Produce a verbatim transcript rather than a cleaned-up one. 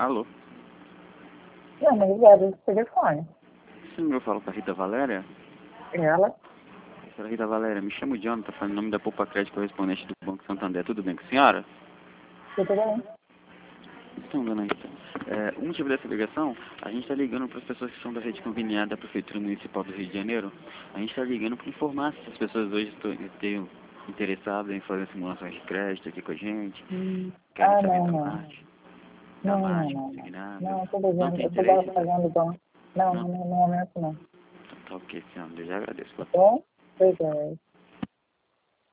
Alô? Não, mas ligado do telefone. Sim, eu falo com a Rita Valéria. Ela? Senhora Rita Valéria, me chamo John, tá falando em nome da Poupa Crédito correspondente do Banco Santander. Tudo bem com a senhora? Tudo bem? Então, dona Rita, é, o motivo dessa ligação, a gente está ligando para as pessoas que são da rede conveniada da Prefeitura Municipal do Rio de Janeiro. A gente está ligando para informar se as pessoas hoje estão interessadas em fazer simulações de crédito aqui com a gente, Hum. querem Ah, saber não, da não. margem, da Não, não, margem não, não. consignada. Não, tô Não devendo, tem eu tô interesse? pagando bom. Não, Não? no, no momento não. Tá ok, senhora, eu já agradeço. Tá bom? Pois é.